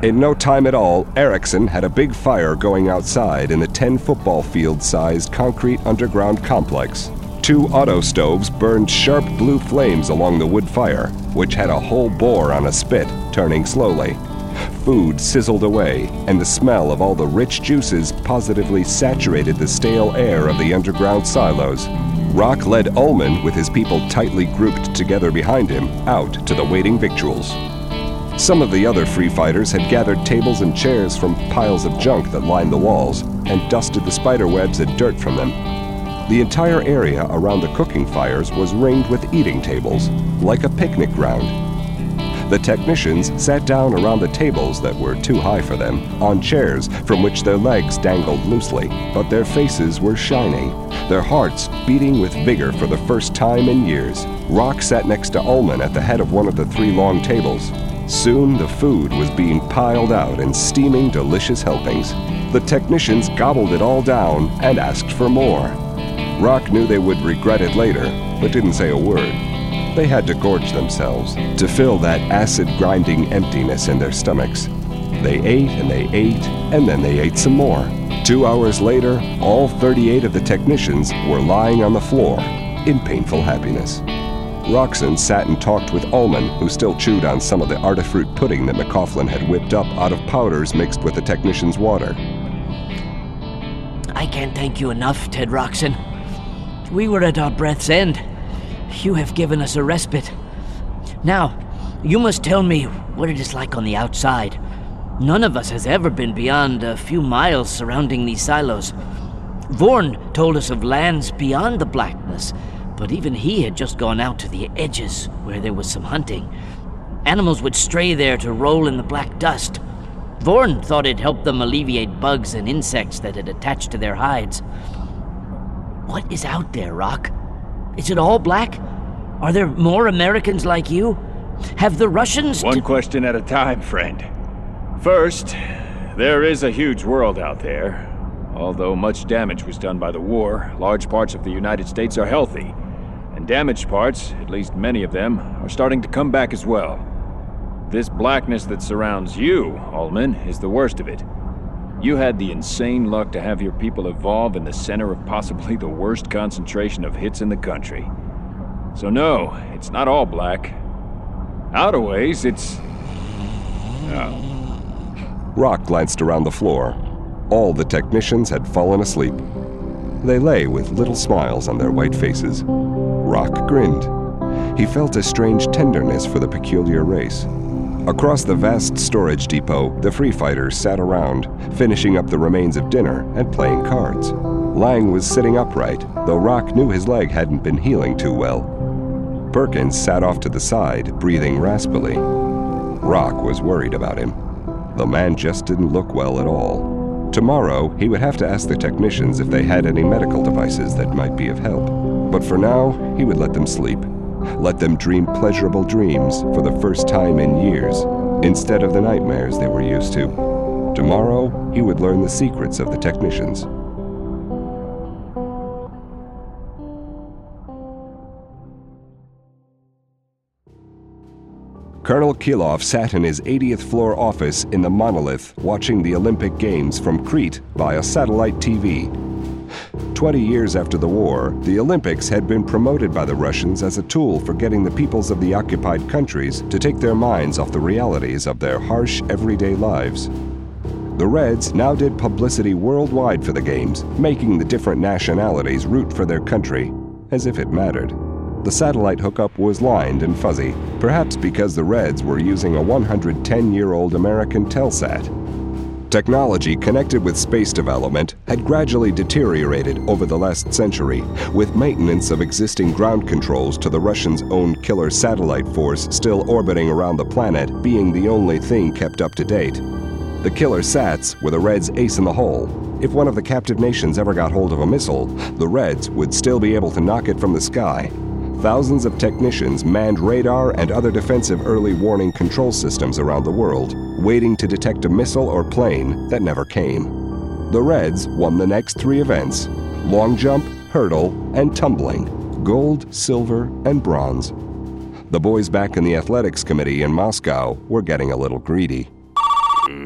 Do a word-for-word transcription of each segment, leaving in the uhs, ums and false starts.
In no time at all, Erickson had a big fire going outside in the ten football field-sized concrete underground complex. Two auto stoves burned sharp blue flames along the wood fire, which had a whole boar on a spit, turning slowly. Food sizzled away, and the smell of all the rich juices positively saturated the stale air of the underground silos. Rock led Ullman, with his people tightly grouped together behind him, out to the waiting victuals. Some of the other free fighters had gathered tables and chairs from piles of junk that lined the walls and dusted the spider webs and dirt from them. The entire area around the cooking fires was ringed with eating tables, like a picnic ground. The technicians sat down around the tables that were too high for them, on chairs from which their legs dangled loosely, but their faces were shining, their hearts beating with vigor for the first time in years. Rock sat next to Ullman at the head of one of the three long tables. Soon the food was being piled out in steaming, delicious helpings. The technicians gobbled it all down and asked for more. Rock knew they would regret it later, but didn't say a word. They had to gorge themselves to fill that acid-grinding emptiness in their stomachs. They ate and they ate, and then they ate some more. Two hours later, all thirty-eight of the technicians were lying on the floor in painful happiness. Roxon sat and talked with Ullman, who still chewed on some of the artifruit pudding that McCaughlin had whipped up out of powders mixed with the technicians' water. I can't thank you enough, Ted Roxon. We were at our breath's end. You have given us a respite. Now, you must tell me what it is like on the outside. None of us has ever been beyond a few miles surrounding these silos. Vorn told us of lands beyond the blackness, but even he had just gone out to the edges where there was some hunting. Animals would stray there to roll in the black dust. Vorn thought it helped them alleviate bugs and insects that had attached to their hides. What is out there, Rock? Is it all black? Are there more Americans like you? Have the Russians... One question at a time, friend. First, there is a huge world out there. Although much damage was done by the war, large parts of the United States are healthy. And damaged parts, at least many of them, are starting to come back as well. This blackness that surrounds you, Ullman, is the worst of it. You had the insane luck to have your people evolve in the center of possibly the worst concentration of hits in the country. So no, it's not all black. Out of ways, it's... Oh. Rock glanced around the floor. All the technicians had fallen asleep. They lay with little smiles on their white faces. Rock grinned. He felt a strange tenderness for the peculiar race. Across the vast storage depot, the free fighters sat around, finishing up the remains of dinner and playing cards. Lang was sitting upright, though Rock knew his leg hadn't been healing too well. Perkins sat off to the side, breathing raspily. Rock was worried about him. The man just didn't look well at all. Tomorrow, he would have to ask the technicians if they had any medical devices that might be of help. But for now, he would let them sleep. Let them dream pleasurable dreams for the first time in years, instead of the nightmares they were used to. Tomorrow, he would learn the secrets of the technicians. Colonel Kilov sat in his eightieth floor office in the Monolith watching the Olympic Games from Crete via satellite T V. Twenty years after the war, the Olympics had been promoted by the Russians as a tool for getting the peoples of the occupied countries to take their minds off the realities of their harsh, everyday lives. The Reds now did publicity worldwide for the games, making the different nationalities root for their country, as if it mattered. The satellite hookup was lined and fuzzy, perhaps because the Reds were using a one hundred ten year old American Telsat. Technology connected with space development had gradually deteriorated over the last century, with maintenance of existing ground controls to the Russians' own killer satellite force still orbiting around the planet being the only thing kept up to date. The killer sats were the Reds' ace in the hole. If one of the captive nations ever got hold of a missile, the Reds would still be able to knock it from the sky. Thousands of technicians manned radar and other defensive early warning control systems around the world, waiting to detect a missile or plane that never came. The Reds won the next three events: long jump, hurdle, and tumbling, gold, silver, and bronze. The boys back in the athletics committee in Moscow were getting a little greedy.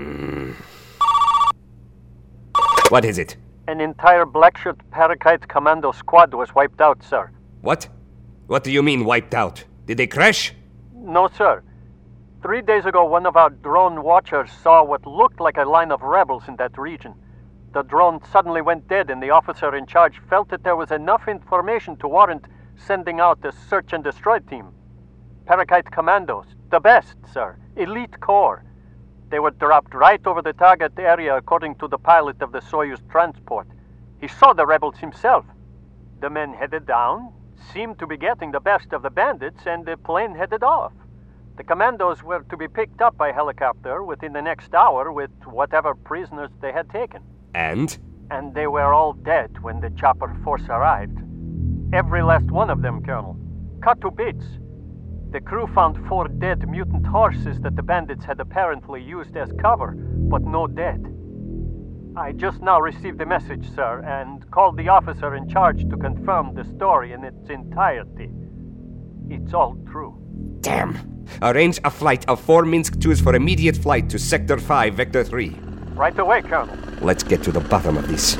What is it? An entire Blackshirt Parakite Commando squad was wiped out, sir. What? What do you mean wiped out? Did they crash? No, sir. Three days ago, one of our drone watchers saw what looked like a line of rebels in that region. The drone suddenly went dead, and the officer in charge felt that there was enough information to warrant sending out a search and destroy team. Parakite Commandos, the best, sir. Elite Corps. They were dropped right over the target area according to the pilot of the Soyuz transport. He saw the rebels himself. The men headed down, seemed to be getting the best of the bandits, and the plane headed off. The commandos were to be picked up by helicopter within the next hour with whatever prisoners they had taken. And? And they were all dead when the chopper force arrived. Every last one of them, Colonel. Cut to bits. The crew found four dead mutant horses that the bandits had apparently used as cover, but no dead. I just now received the message, sir, and called the officer in charge to confirm the story in its entirety. It's all true. Damn. Arrange a flight of four Minsk twos for immediate flight to Sector five, Vector three. Right away, Colonel. Let's get to the bottom of this.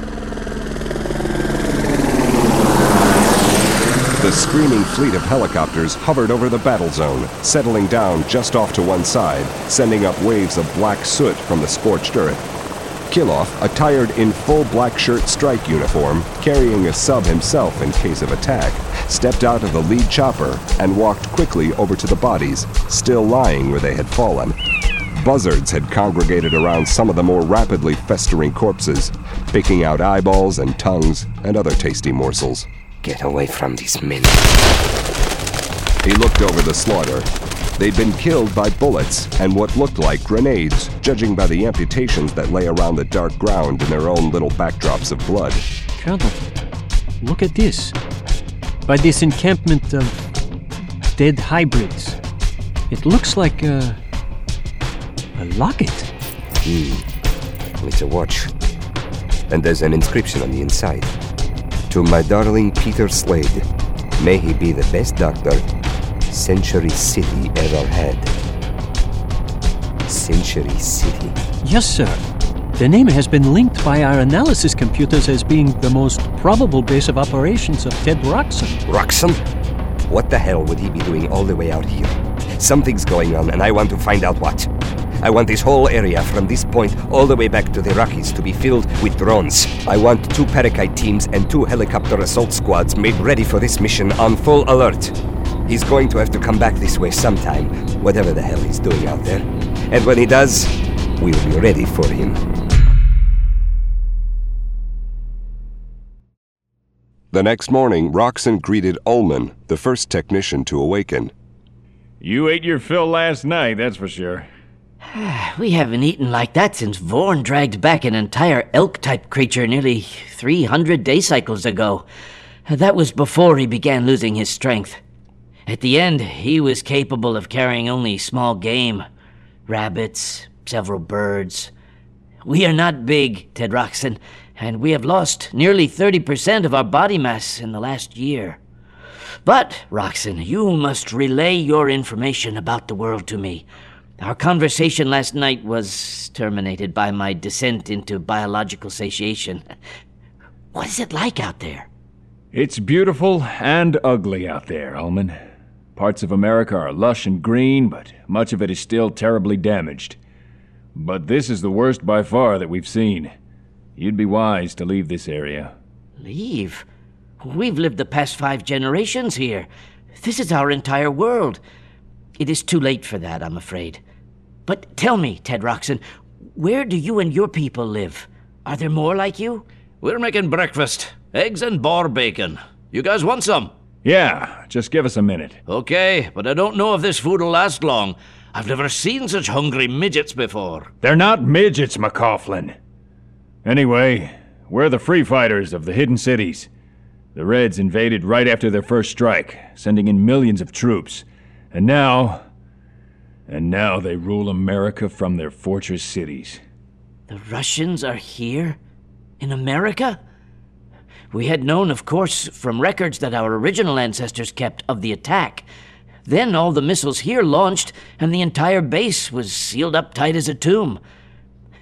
The screaming fleet of helicopters hovered over the battle zone, settling down just off to one side, sending up waves of black soot from the scorched earth. Kiloff, attired in full black shirt strike uniform, carrying a sub himself in case of attack, stepped out of the lead chopper and walked quickly over to the bodies, still lying where they had fallen. Buzzards had congregated around some of the more rapidly festering corpses, picking out eyeballs and tongues and other tasty morsels. Get away from these men. He looked over the slaughter. They'd been killed by bullets and what looked like grenades, judging by the amputations that lay around the dark ground in their own little backdrops of blood. Colonel, look at this. By this encampment of dead hybrids. It looks like a... a locket. Hmm. It's a watch. And there's an inscription on the inside. To my darling Peter Slade, may he be the best doctor Century City ever had. Century City. Yes, sir. The name has been linked by our analysis computers as being the most probable base of operations of Ted Roxon. Roxon? What the hell would he be doing all the way out here? Something's going on, and I want to find out what. I want this whole area from this point all the way back to the Rockies to be filled with drones. I want two Parakite teams and two helicopter assault squads made ready for this mission on full alert. He's going to have to come back this way sometime, whatever the hell he's doing out there. And when he does, we'll be ready for him. The next morning, Roxon greeted Ullman, the first technician to awaken. You ate your fill last night, that's for sure. We haven't eaten like that since Vorn dragged back an entire elk-type creature nearly three hundred day cycles ago. That was before he began losing his strength. At the end, he was capable of carrying only small game. Rabbits, several birds. We are not big, Ted Roxon, and we have lost nearly thirty percent of our body mass in the last year. But, Roxon, you must relay your information about the world to me. Our conversation last night was terminated by my descent into biological satiation. What is it like out there? It's beautiful and ugly out there, Ullman. Parts of America are lush and green, but much of it is still terribly damaged. But this is the worst by far that we've seen. You'd be wise to leave this area. Leave? We've lived the past five generations here. This is our entire world. It is too late for that, I'm afraid. But tell me, Ted Roxon, where do you and your people live? Are there more like you? We're making breakfast. Eggs and boar bacon. You guys want some? Yeah, just give us a minute. Okay, but I don't know if this food will last long. I've never seen such hungry midgets before. They're not midgets, McCaughlin. Anyway, we're the free fighters of the Hidden Cities. The Reds invaded right after their first strike, sending in millions of troops. And now... And now they rule America from their fortress cities. The Russians are here? In America? We had known, of course, from records that our original ancestors kept of the attack. Then all the missiles here launched, and the entire base was sealed up tight as a tomb.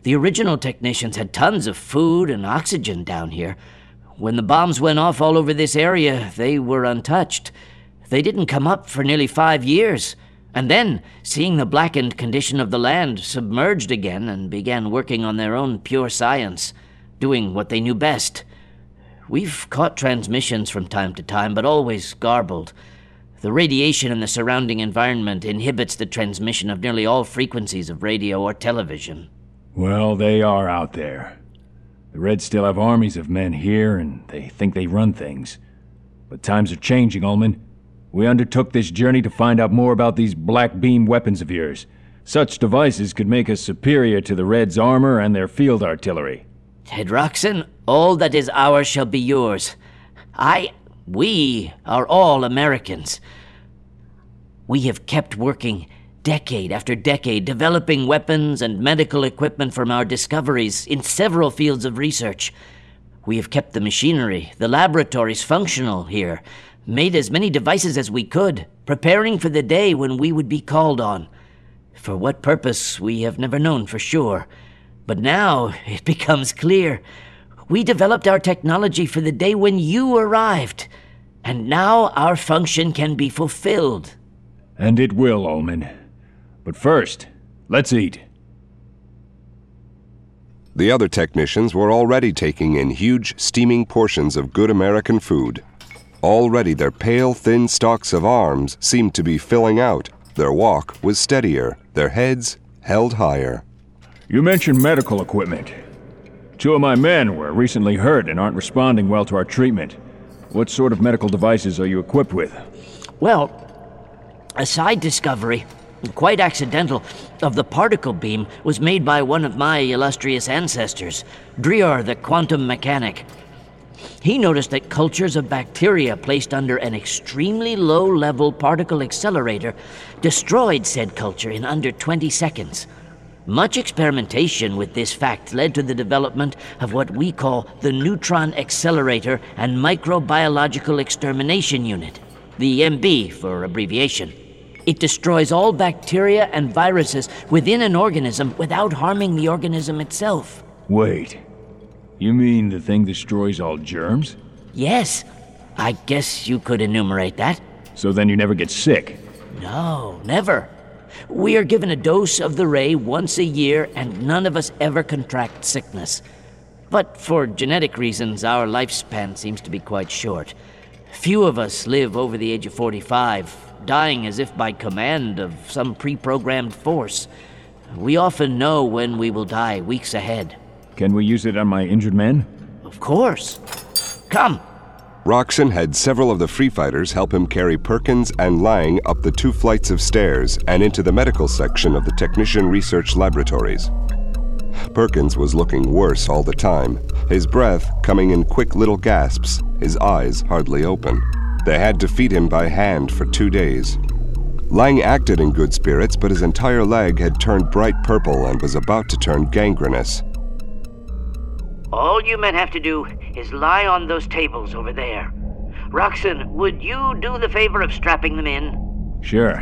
The original technicians had tons of food and oxygen down here. When the bombs went off all over this area, they were untouched. They didn't come up for nearly five years. And then, seeing the blackened condition of the land, submerged again and began working on their own pure science, doing what they knew best. We've caught transmissions from time to time, but always garbled. The radiation in the surrounding environment inhibits the transmission of nearly all frequencies of radio or television. Well, they are out there. The Reds still have armies of men here, and they think they run things. But times are changing, Ullman. We undertook this journey to find out more about these black beam weapons of yours. Such devices could make us superior to the Reds' armor and their field artillery. Ted Roxon, all that is ours shall be yours. I... we are all Americans. We have kept working decade after decade, developing weapons and medical equipment from our discoveries in several fields of research. We have kept the machinery, the laboratories functional here, made as many devices as we could, preparing for the day when we would be called on. For what purpose, we have never known for sure. But now it becomes clear. We developed our technology for the day when you arrived, and now our function can be fulfilled. And it will, Ullman. But first, let's eat. The other technicians were already taking in huge, steaming portions of good American food. Already their pale, thin stalks of arms seemed to be filling out. Their walk was steadier, their heads held higher. You mentioned medical equipment. Two of my men were recently hurt and aren't responding well to our treatment. What sort of medical devices are you equipped with? Well, a side discovery, quite accidental, of the particle beam was made by one of my illustrious ancestors, Drior the quantum mechanic. He noticed that cultures of bacteria placed under an extremely low-level particle accelerator destroyed said culture in under twenty seconds. Much experimentation with this fact led to the development of what we call the Neutron Accelerator and Microbiological Extermination Unit, the M B for abbreviation. It destroys all bacteria and viruses within an organism without harming the organism itself. Wait, you mean the thing destroys all germs? Yes, I guess you could enumerate that. So then you never get sick? No, never. We are given a dose of the ray once a year, and none of us ever contract sickness. But for genetic reasons, our lifespan seems to be quite short. Few of us live over the age of forty-five, dying as if by command of some pre-programmed force. We often know when we will die weeks ahead. Can we use it on my injured men? Of course. Come. Roxon had several of the free fighters help him carry Perkins and Lang up the two flights of stairs and into the medical section of the Technician Research Laboratories. Perkins was looking worse all the time, his breath coming in quick little gasps, his eyes hardly open. They had to feed him by hand for two days. Lang acted in good spirits, but his entire leg had turned bright purple and was about to turn gangrenous. All you men have to do is lie on those tables over there. Roxon, would you do the favor of strapping them in? Sure.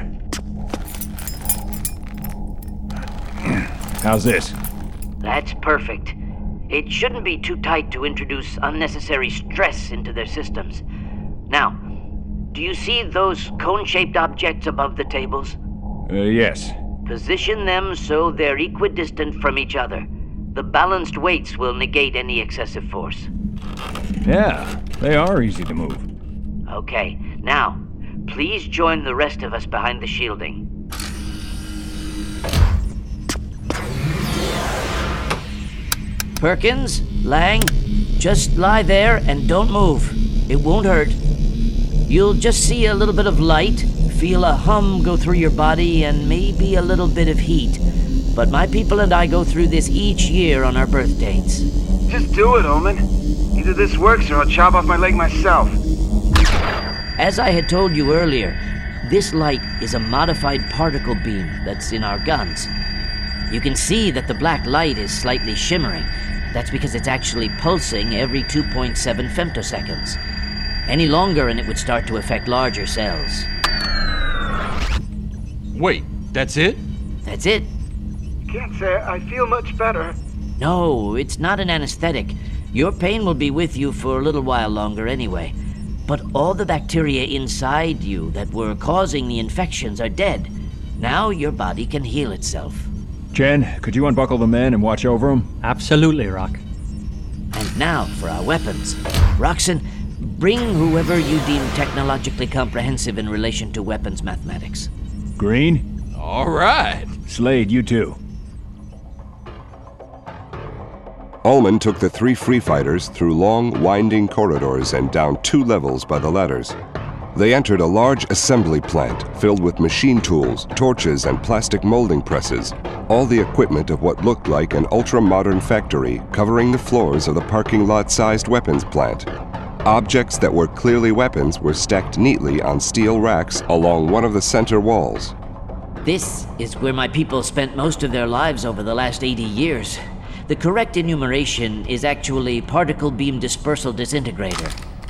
How's this? That's perfect. It shouldn't be too tight to introduce unnecessary stress into their systems. Now, do you see those cone-shaped objects above the tables? Uh, yes. Position them so they're equidistant from each other. The balanced weights will negate any excessive force. Yeah, they are easy to move. Okay, now, please join the rest of us behind the shielding. Perkins, Lang, just lie there and don't move. It won't hurt. You'll just see a little bit of light, feel a hum go through your body, and maybe a little bit of heat. But my people and I go through this each year on our birth dates. Just do it, Ullman. Either this works or I'll chop off my leg myself. As I had told you earlier, this light is a modified particle beam that's in our guns. You can see that the black light is slightly shimmering. That's because it's actually pulsing every two point seven femtoseconds. Any longer and it would start to affect larger cells. Wait, that's it? That's it. Can't say I feel much better. No, it's not an anesthetic. Your pain will be with you for a little while longer anyway. But all the bacteria inside you that were causing the infections are dead. Now your body can heal itself. Chen, could you unbuckle the men and watch over them? Absolutely, Rock. And now for our weapons. Roxon, bring whoever you deem technologically comprehensive in relation to weapons mathematics. Green? All right. Slade, you too. Ullman took the three free fighters through long, winding corridors and down two levels by the ladders. They entered a large assembly plant filled with machine tools, torches, and plastic molding presses, all the equipment of what looked like an ultra-modern factory covering the floors of the parking lot-sized weapons plant. Objects that were clearly weapons were stacked neatly on steel racks along one of the center walls. This is where my people spent most of their lives over the last eighty years. The correct enumeration is actually particle beam dispersal disintegrator.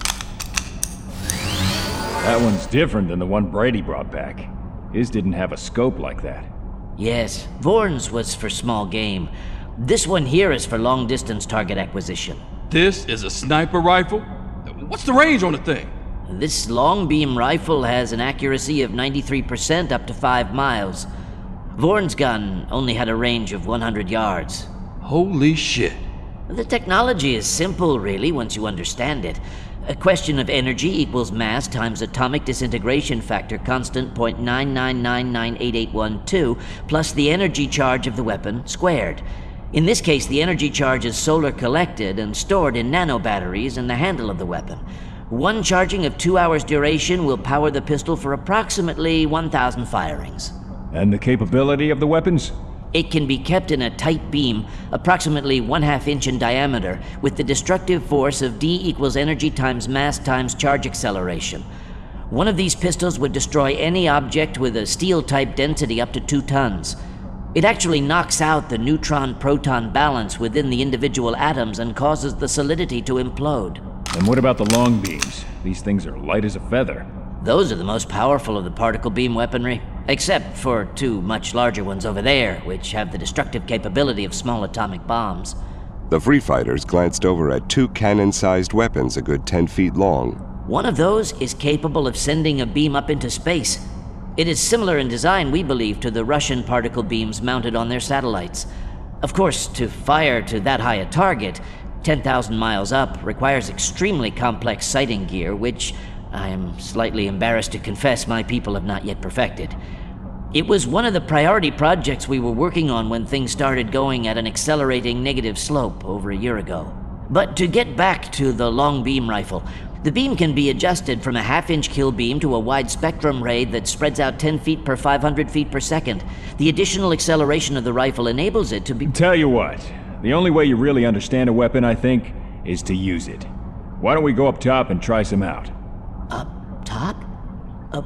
That one's different than the one Brady brought back. His didn't have a scope like that. Yes, Vorn's was for small game. This one here is for long-distance target acquisition. This is a sniper rifle? What's the range on the thing? This long beam rifle has an accuracy of ninety-three percent up to five miles. Vorn's gun only had a range of one hundred yards. Holy shit. The technology is simple, really, once you understand it. A question of energy equals mass times atomic disintegration factor constant zero point nine nine nine nine eight eight one two plus the energy charge of the weapon squared. In this case, the energy charge is solar collected and stored in nanobatteries in the handle of the weapon. One charging of two hours duration will power the pistol for approximately one thousand firings. And the capability of the weapons? It can be kept in a tight beam, approximately one half inch in diameter, with the destructive force of D equals energy times mass times charge acceleration. One of these pistols would destroy any object with a steel-type density up to two tons. It actually knocks out the neutron-proton balance within the individual atoms and causes the solidity to implode. And what about the long beams? These things are light as a feather. Those are the most powerful of the particle beam weaponry, except for two much larger ones over there, which have the destructive capability of small atomic bombs. The free fighters glanced over at two cannon-sized weapons a good ten feet long. One of those is capable of sending a beam up into space. It is similar in design, we believe, to the Russian particle beams mounted on their satellites. Of course, to fire to that high a target, ten thousand miles up, requires extremely complex sighting gear, which I am slightly embarrassed to confess my people have not yet perfected. It was one of the priority projects we were working on when things started going at an accelerating negative slope over a year ago. But to get back to the long beam rifle, the beam can be adjusted from a half-inch kill beam to a wide spectrum ray that spreads out ten feet per five hundred feet per second. The additional acceleration of the rifle enables it to be... Tell you what, the only way you really understand a weapon, I think, is to use it. Why don't we go up top and try some out? Up top? Up...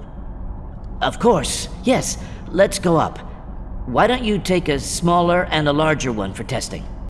Of course, yes. Let's go up. Why don't you take a smaller and a larger one for testing?